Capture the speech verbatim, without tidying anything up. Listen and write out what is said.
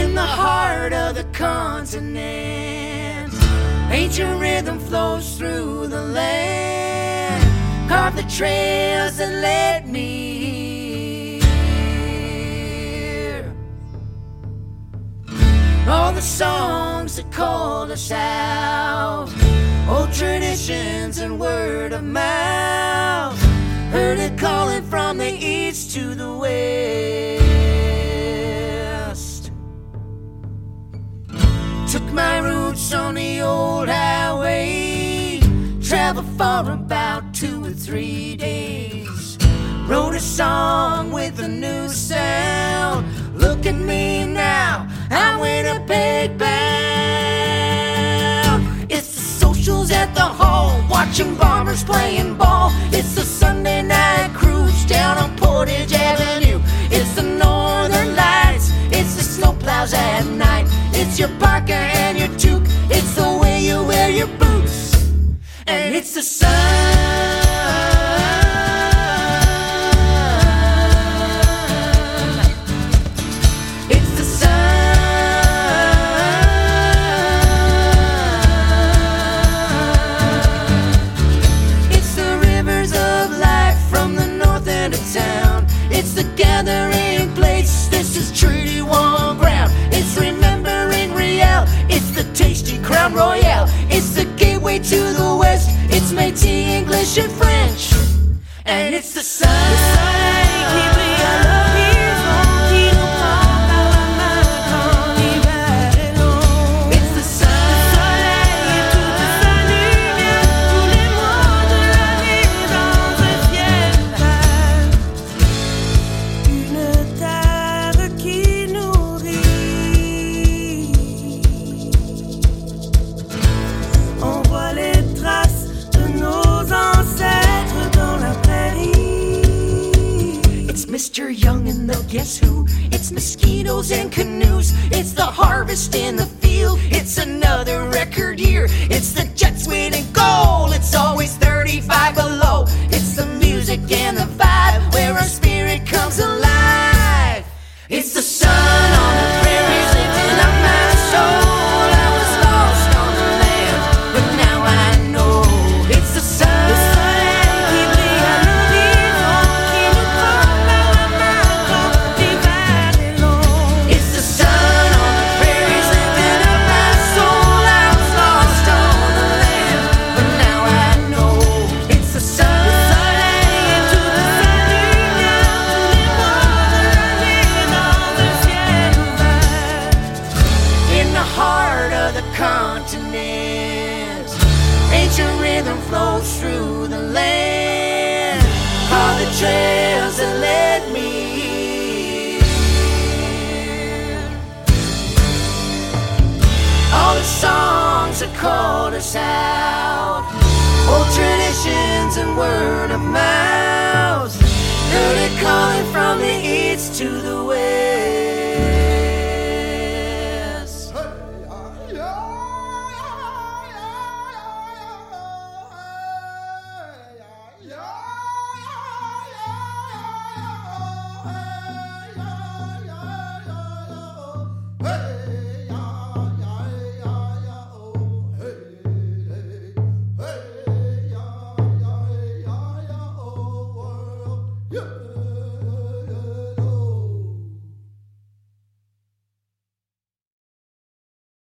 in the heart of the continent. Ancient rhythm flows through the land. Carve the trails that led me here. All the songs that called us out, old traditions and word of mouth. Heard it calling from the east to the west. Took my roots on the old highway. Traveled for about two or three days. Wrote a song with a new sound. Look at me now, I'm Winnipeg bound. It's the socials at the hall, watching bombers playing ball. It's the Sunday night cruise down on Portage Avenue. It's the northern lights, it's the snowplows at night. It's your parka and your toque, it's the way you wear your boots. And it's the sun. It's the gathering place, this is Treaty One ground. It's remembering Riel, it's the tasty Crown Royale. It's the gateway to the west, it's Métis, English and French. And it's the sun. Le soleil qui brille à l'horizon, qui nous prend par la main quand l'hiver est long. It's the sun. Le soleil et toute sa lumière, tous les mots de la vie dans un ciel vert. Une terre qui nourrit. On voit les traces de nos ancêtres dans la prairie. It's Mister Young and the Guess Who. It's mosquitoes and canoes. It's the harvest in the field. It's another record year. It's the Jets winning goal. It's always thirty-five below. It's the music and the vibe where our spirit comes alive. It's the sun on the prairies lifting up my soul. I was lost on the land, but now I know. It's the sun. Le soleil qui brille à l'horizon, qui nous prend par la main quand l'hiver est long. It's the sun on the prairies lifting up my soul. I was lost on the land, but now I know. It's the sun. Le soleil et toute sa lumière, tous les mots de la vie dans un ciel ouvert. In the heart of the continent, ancient rhythm flows through the land. All the trails that led me here. All the songs that called us out, old traditions and word of mouth. Heard it calling from the east to the west. Hey!